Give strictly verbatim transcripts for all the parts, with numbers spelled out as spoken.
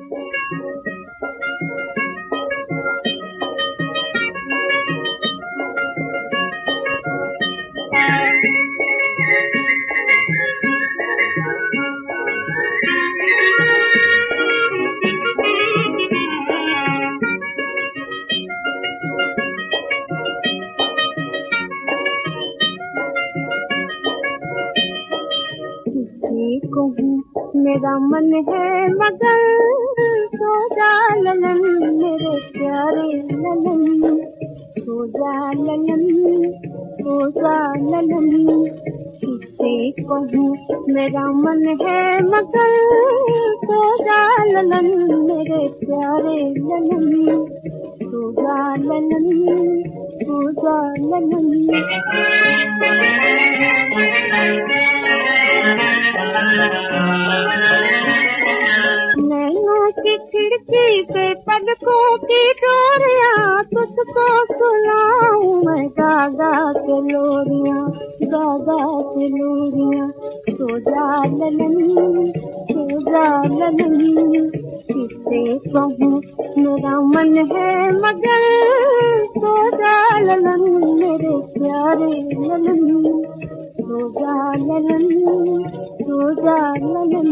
कहूँ मेरा मन है मगर सो जा ललन मेरे प्यारे ललन, सो जा ललन, सो जा ललन। किसे कहूँ मेरा मन है मगर सो जा ललन मेरे प्यारे ललन, सो जा ललन, सो जा ललन। नैनों की खिड़की पे पलकों की डोरियां तुझको सुनाऊं मैं गागा के लोरियां, गागा के लोरियां। सो जा ललन, सो जा ललन। किसे कहूँ मेरा मन है मगर सो जा ललन मेरे प्यारे ललन, सो जा ललन, सो जा ललन।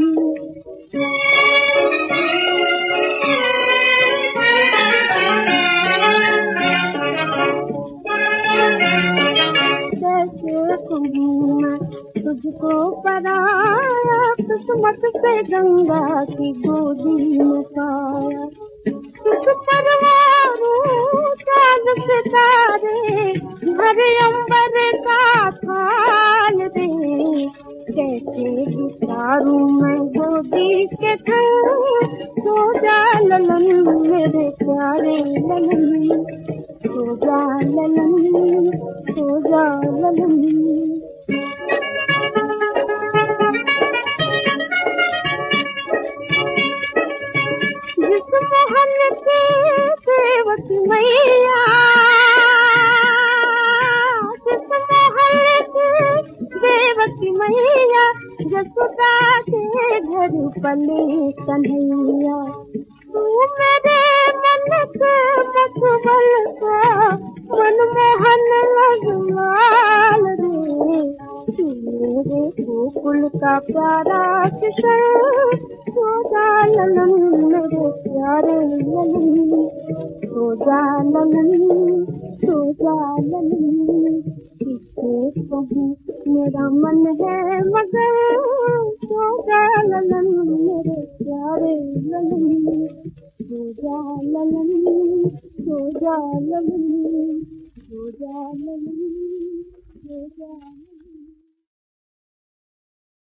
कैसे कहूँ मैं तुझको पराया, किस्मत से गंगा की गोदी में पाया। तुझ परवारों चांद सितारे भरे अंबर का थाल दे, कैसे बितारूं मैं गोदी के थन। सो जा ललन मेरे प्यारे ललन, सो जा ललन, सो जा ललन। जिस मोहन के सेवक मैया, जिस मोहन के सेवक मैया, जसुदा के घर पले कन्हैया। तू मेरे मन के मतबल का मनमोहन लगवाल रे, तू मेरे गोकुल का प्यारा किशोर। सो जा ललन मेरे प्यारे ललन, सो जा ललन, सो जा ललन। किसे कहूँ मेरा मन है मगर सो जा ललन मेरे प्यारे ललन, सो जा ललन, सो जा ललन, सो जा ललन।